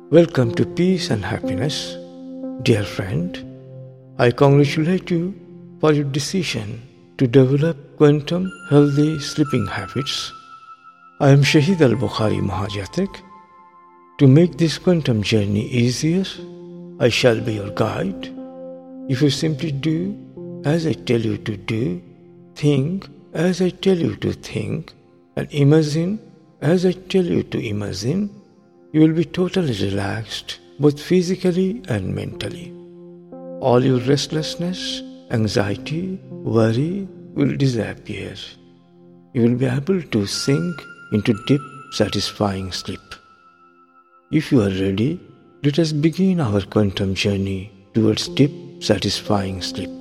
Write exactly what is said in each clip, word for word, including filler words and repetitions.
Welcome to Peace and Happiness. Dear friend, I congratulate you for your decision to develop quantum healthy sleeping habits. I am Shahid Al-Bukhari Mahajatik. To make this quantum journey easier, I shall be your guide. If you simply do as I tell you to do, think as I tell you to think, and imagine as I tell you to imagine, you will be totally relaxed, both physically and mentally. All your restlessness, anxiety, worry will disappear. You will be able to sink into deep, satisfying sleep. If you are ready, let us begin our quantum journey towards deep, satisfying sleep.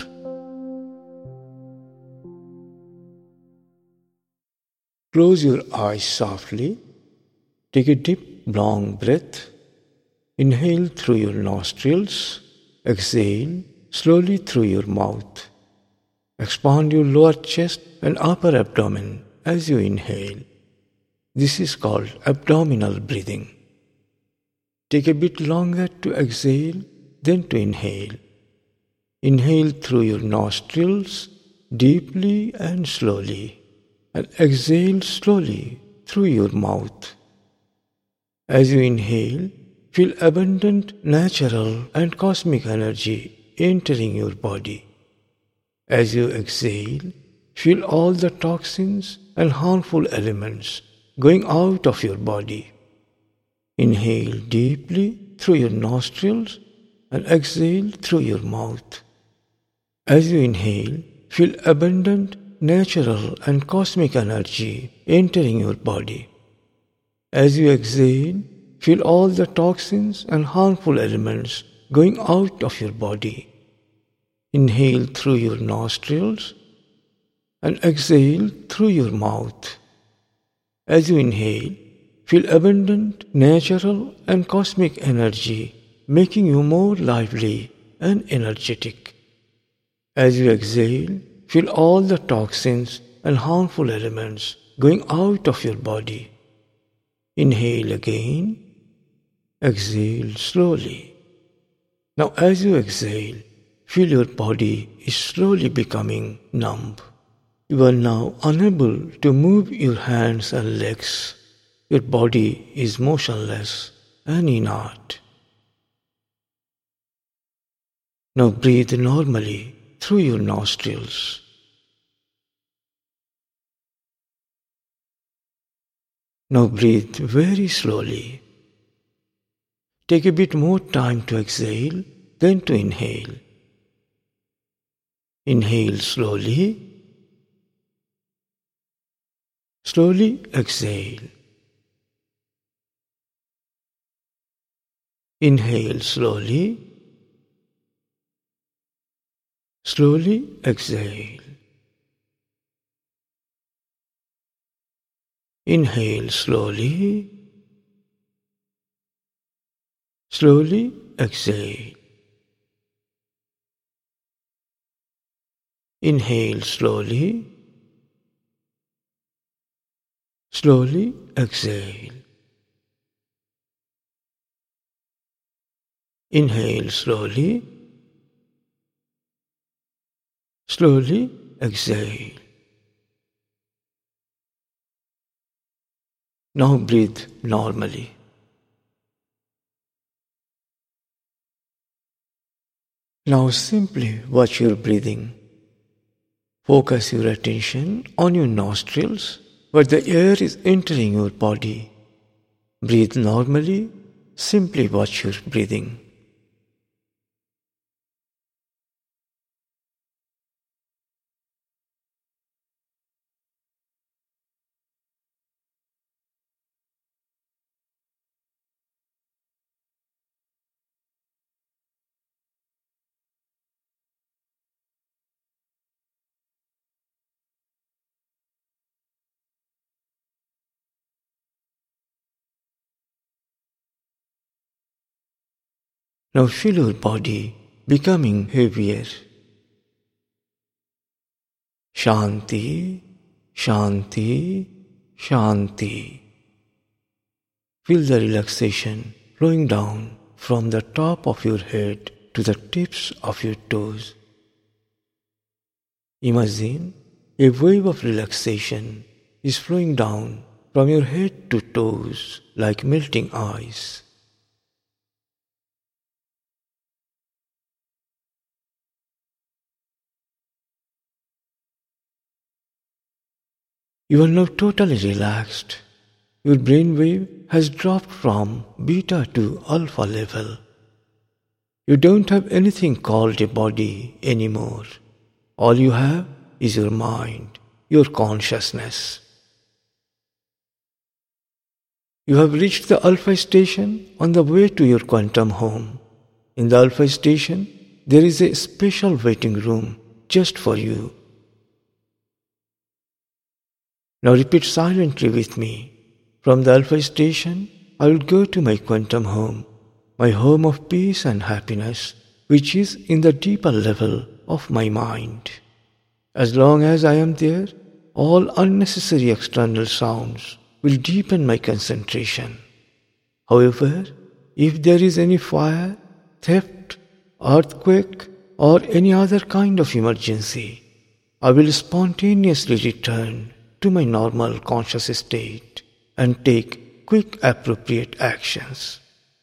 Close your eyes softly. Take a deep, long breath. Inhale through your nostrils. Exhale slowly through your mouth. Expand your lower chest and upper abdomen as you inhale. This is called abdominal breathing. Take a bit longer to exhale than to inhale. Inhale through your nostrils deeply and slowly, and exhale slowly through your mouth. As you inhale, feel abundant, natural and cosmic energy entering your body. As you exhale, feel all the toxins and harmful elements going out of your body. Inhale deeply through your nostrils and exhale through your mouth. As you inhale, feel abundant, natural and cosmic energy entering your body. As you exhale, feel all the toxins and harmful elements going out of your body. Inhale through your nostrils and exhale through your mouth. As you inhale, feel abundant, natural and cosmic energy making you more lively and energetic. As you exhale, feel all the toxins and harmful elements going out of your body. Inhale again. Exhale slowly. Now as you exhale, feel your body is slowly becoming numb. You are now unable to move your hands and legs. Your body is motionless and inert. Now breathe normally through your nostrils. Now breathe very slowly. Take a bit more time to exhale than to inhale. Inhale slowly. Slowly exhale. Inhale slowly. Slowly exhale. Inhale slowly. Slowly exhale. Inhale slowly. Slowly exhale. Inhale slowly. Slowly exhale. Now breathe normally. Now simply watch your breathing. Focus your attention on your nostrils where the air is entering your body. Breathe normally. Simply watch your breathing. Now feel your body becoming heavier. Shanti, Shanti, Shanti. Feel the relaxation flowing down from the top of your head to the tips of your toes. Imagine a wave of relaxation is flowing down from your head to toes like melting ice. You are now totally relaxed. Your brainwave has dropped from beta to alpha level. You don't have anything called a body anymore. All you have is your mind, your consciousness. You have reached the alpha station on the way to your quantum home. In the alpha station, there is a special waiting room just for you. Now repeat silently with me. From the alpha station, I will go to my quantum home, my home of peace and happiness, which is in the deeper level of my mind. As long as I am there, all unnecessary external sounds will deepen my concentration. However, if there is any fire, theft, earthquake, or any other kind of emergency, I will spontaneously return to my normal conscious state and take quick appropriate actions.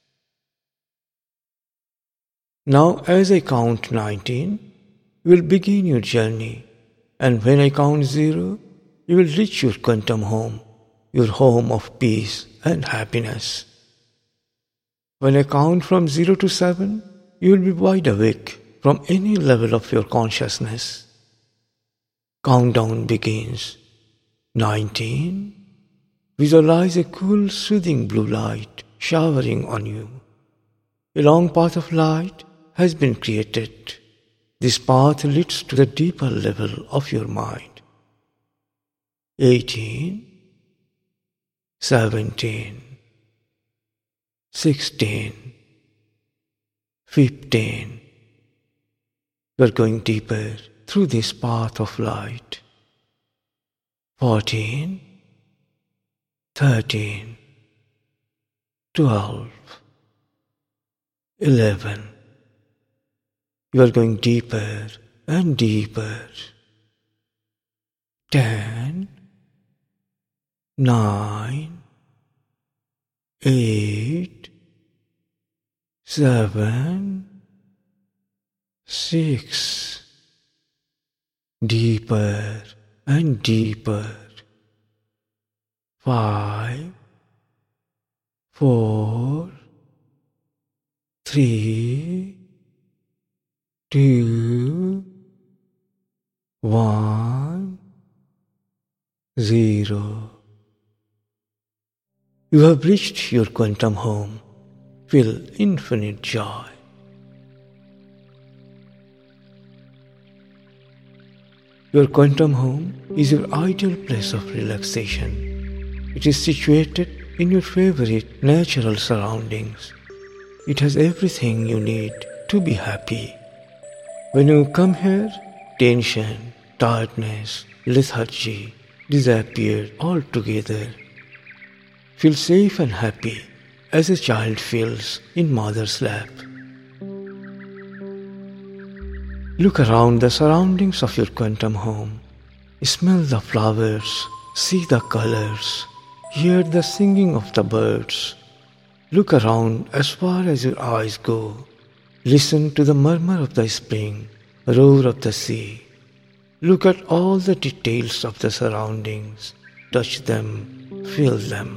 Now as I count nineteen, you will begin your journey, and when I count zero, you will reach your quantum home, your home of peace and happiness. When I count from zero to seven, you will be wide awake from any level of your consciousness. Countdown begins. nineteen. Visualize a cool, soothing blue light showering on you. A long path of light has been created. This path leads to the deeper level of your mind. eighteen, seventeen, sixteen, fifteen. You are going deeper through this path of light. fourteen, thirteen, twelve, eleven. You are going deeper and deeper. ten, nine, eight, seven, six. Deeper and deeper. Five, four, three, two, one, zero. You have reached your quantum home. Feel infinite joy. Your quantum home is your ideal place of relaxation. It is situated in your favorite natural surroundings. It has everything you need to be happy. When you come here, tension, tiredness, lethargy disappear altogether. Feel safe and happy as a child feels in mother's lap. Look around the surroundings of your quantum home. Smell the flowers, see the colors, hear the singing of the birds. Look around as far as your eyes go. Listen to the murmur of the spring, roar of the sea. Look at all the details of the surroundings. Touch them, feel them.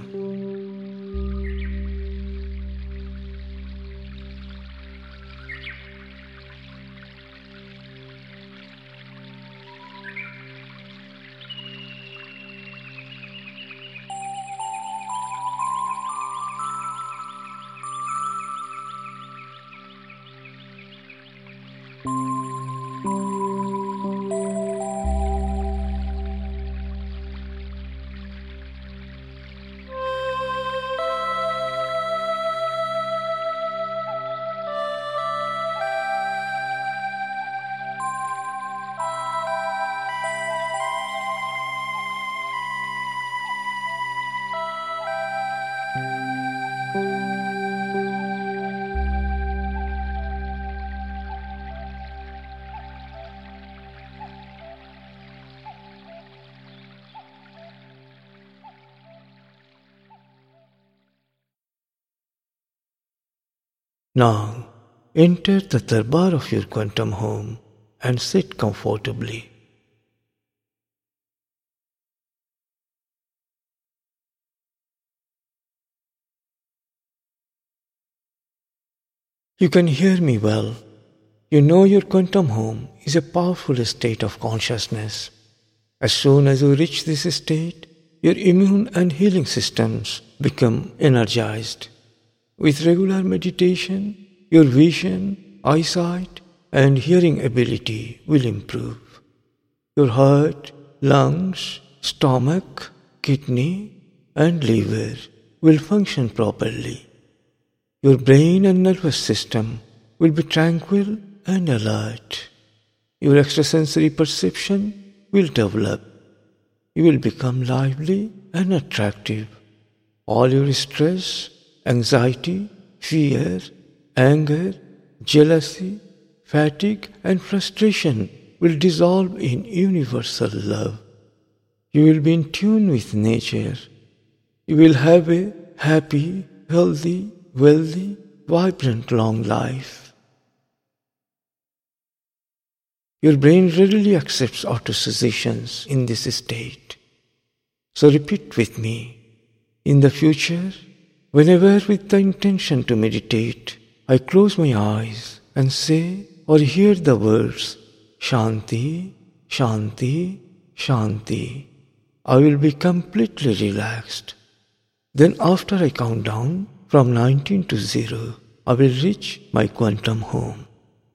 Now, enter the darbar of your quantum home and sit comfortably. You can hear me well. You know your quantum home is a powerful state of consciousness. As soon as you reach this state, your immune and healing systems become energized. With regular meditation, your vision, eyesight, and hearing ability will improve. Your heart, lungs, stomach, kidney, and liver will function properly. Your brain and nervous system will be tranquil and alert. Your extrasensory perception will develop. You will become lively and attractive. All your stress, anxiety, fear, anger, jealousy, fatigue, and frustration will dissolve in universal love. You will be in tune with nature. You will have a happy, healthy, wealthy, vibrant, long life. Your brain readily accepts auto-suggestions in this state. So repeat with me. In the future, whenever with the intention to meditate, I close my eyes and say or hear the words Shanti, Shanti, Shanti, I will be completely relaxed. Then after I count down from nineteen to zero, I will reach my quantum home.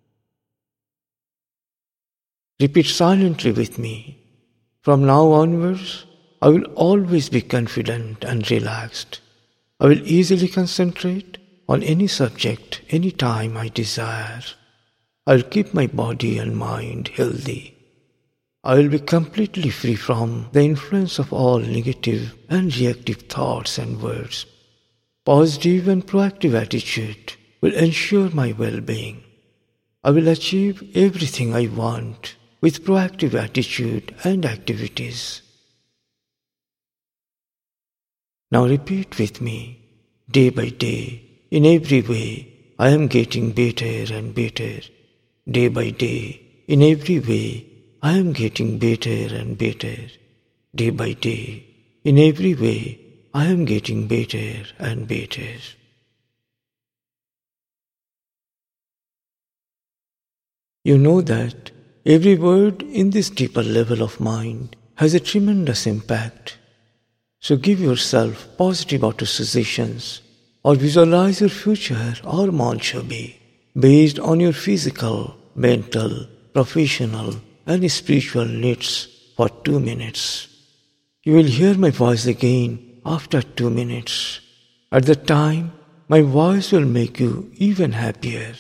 Repeat silently with me. From now onwards, I will always be confident and relaxed. I will easily concentrate on any subject anytime I desire. I will keep my body and mind healthy. I will be completely free from the influence of all negative and reactive thoughts and words. Positive and proactive attitude will ensure my well-being. I will achieve everything I want with proactive attitude and activities. Now repeat with me, day by day, in every way, I am getting better and better. Day by day, in every way, I am getting better and better. Day by day, in every way, I am getting better and better. You know that every word in this deeper level of mind has a tremendous impact. So give yourself positive auto-suggestions or visualize your future or mantra based on your physical, mental, professional and spiritual needs for two minutes. You will hear my voice again after two minutes. At that time, my voice will make you even happier.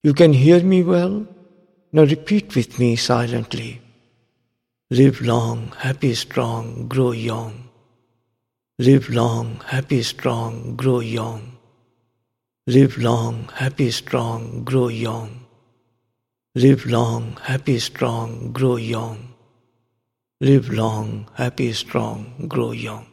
You can hear me well? Now repeat with me silently. Live long, happy, strong, grow young. Live long, happy, strong, grow young. Live long, happy, strong, grow young. Live long, happy, strong, grow young. Live long, happy, strong, grow young.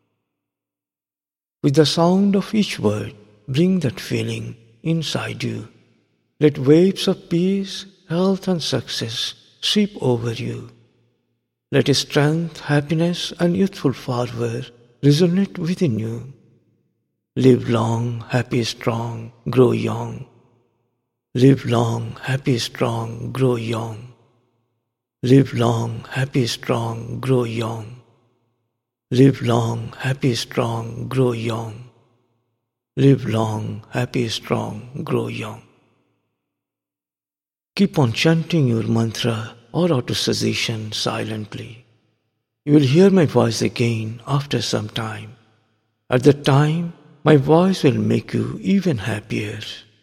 With the sound of each word, bring that feeling inside you. Let waves of peace, health and success sweep over you. Let strength, happiness and youthful fervor resonate within you. Live long, happy, strong, grow young. Live long, happy, strong, grow young. Live long, happy, strong, grow young. Live long, happy, strong, grow young. Live long, happy, strong, grow young. Keep on chanting your mantra or auto-suggestion silently. You will hear my voice again after some time. At that time, my voice will make you even happier.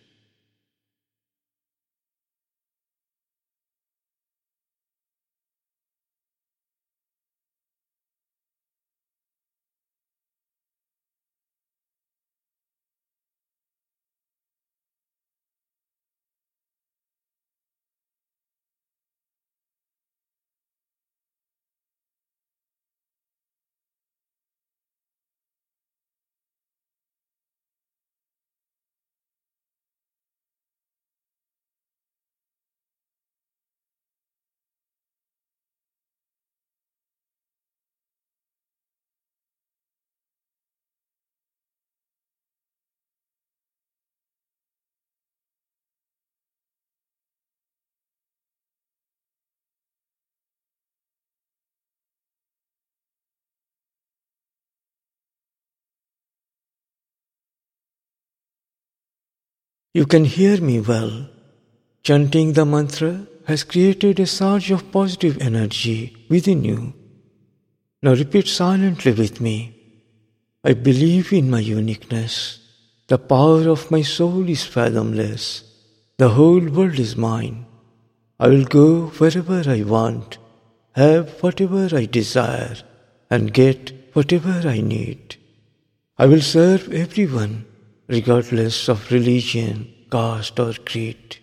You can hear me well. Chanting the mantra has created a surge of positive energy within you. Now repeat silently with me. I believe in my uniqueness. The power of my soul is fathomless. The whole world is mine. I will go wherever I want, have whatever I desire, and get whatever I need. I will serve everyone, regardless of religion, caste, or creed.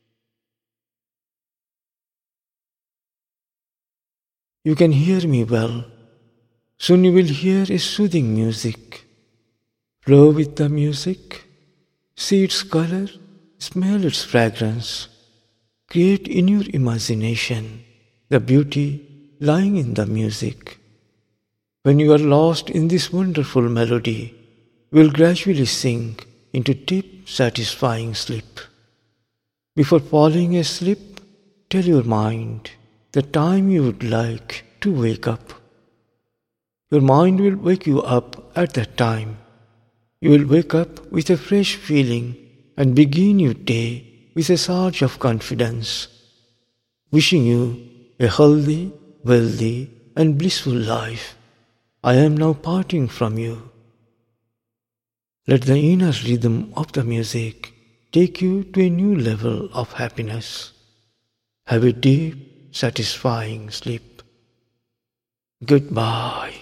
You can hear me well. Soon you will hear a soothing music. Flow with the music. See its color, smell its fragrance. Create in your imagination the beauty lying in the music. When you are lost in this wonderful melody, you will gradually sink into deep, satisfying sleep. Before falling asleep, tell your mind the time you would like to wake up. Your mind will wake you up at that time. You will wake up with a fresh feeling and begin your day with a surge of confidence. Wishing you a healthy, wealthy, and blissful life. I am now parting from you. Let the inner rhythm of the music take you to a new level of happiness. Have a deep, satisfying sleep. Goodbye.